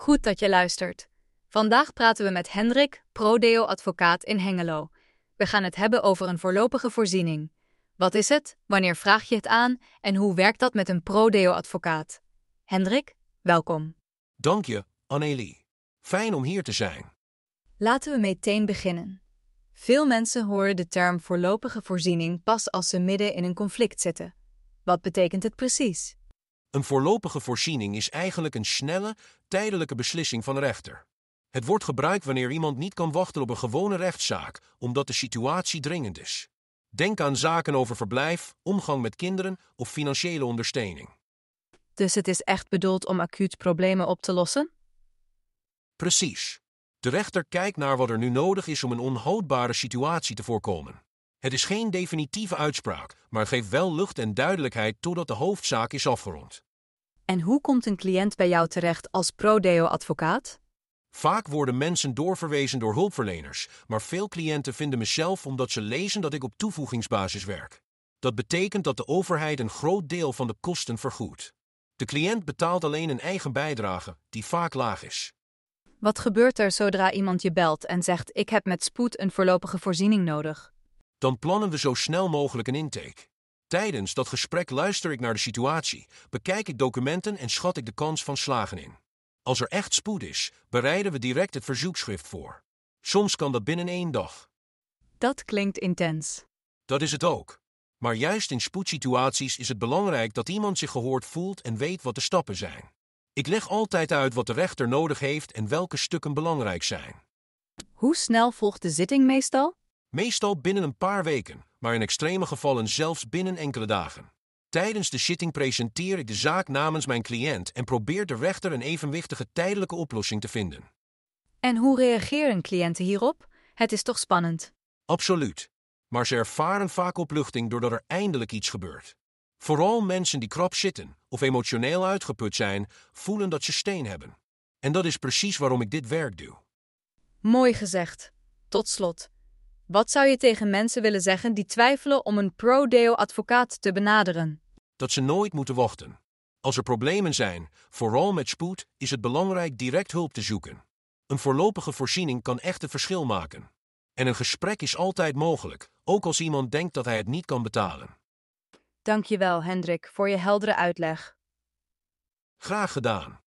Goed dat je luistert. Vandaag praten we met Hendrik, pro-deo-advocaat in Hengelo. We gaan het hebben over een voorlopige voorziening. Wat is het? Wanneer vraag je het aan? En hoe werkt dat met een pro-deo-advocaat? Hendrik, welkom. Dank je, Annelie. Fijn om hier te zijn. Laten we meteen beginnen. Veel mensen horen de term voorlopige voorziening pas als ze midden in een conflict zitten. Wat betekent het precies? Een voorlopige voorziening is eigenlijk een snelle, tijdelijke beslissing van de rechter. Het wordt gebruikt wanneer iemand niet kan wachten op een gewone rechtszaak, omdat de situatie dringend is. Denk aan zaken over verblijf, omgang met kinderen of financiële ondersteuning. Dus het is echt bedoeld om acuut problemen op te lossen? Precies. De rechter kijkt naar wat er nu nodig is om een onhoudbare situatie te voorkomen. Het is geen definitieve uitspraak, maar geeft wel lucht en duidelijkheid totdat de hoofdzaak is afgerond. En hoe komt een cliënt bij jou terecht als pro-deo-advocaat? Vaak worden mensen doorverwezen door hulpverleners, maar veel cliënten vinden mezelf omdat ze lezen dat ik op toevoegingsbasis werk. Dat betekent dat de overheid een groot deel van de kosten vergoedt. De cliënt betaalt alleen een eigen bijdrage, die vaak laag is. Wat gebeurt er zodra iemand je belt en zegt: ik heb met spoed een voorlopige voorziening nodig? Dan plannen we zo snel mogelijk een intake. Tijdens dat gesprek luister ik naar de situatie, bekijk ik documenten en schat ik de kans van slagen in. Als er echt spoed is, bereiden we direct het verzoekschrift voor. Soms kan dat binnen 1 dag. Dat klinkt intens. Dat is het ook. Maar juist in spoedsituaties is het belangrijk dat iemand zich gehoord voelt en weet wat de stappen zijn. Ik leg altijd uit wat de rechter nodig heeft en welke stukken belangrijk zijn. Hoe snel volgt de zitting meestal? Meestal binnen een paar weken, maar in extreme gevallen zelfs binnen enkele dagen. Tijdens de zitting presenteer ik de zaak namens mijn cliënt en probeert de rechter een evenwichtige tijdelijke oplossing te vinden. En hoe reageren cliënten hierop? Het is toch spannend? Absoluut. Maar ze ervaren vaak opluchting doordat er eindelijk iets gebeurt. Vooral mensen die krap zitten of emotioneel uitgeput zijn, voelen dat ze steun hebben. En dat is precies waarom ik dit werk doe. Mooi gezegd. Tot slot. Wat zou je tegen mensen willen zeggen die twijfelen om een pro-deo-advocaat te benaderen? Dat ze nooit moeten wachten. Als er problemen zijn, vooral met spoed, is het belangrijk direct hulp te zoeken. Een voorlopige voorziening kan echt het verschil maken. En een gesprek is altijd mogelijk, ook als iemand denkt dat hij het niet kan betalen. Dankjewel, Hendrik, voor je heldere uitleg. Graag gedaan.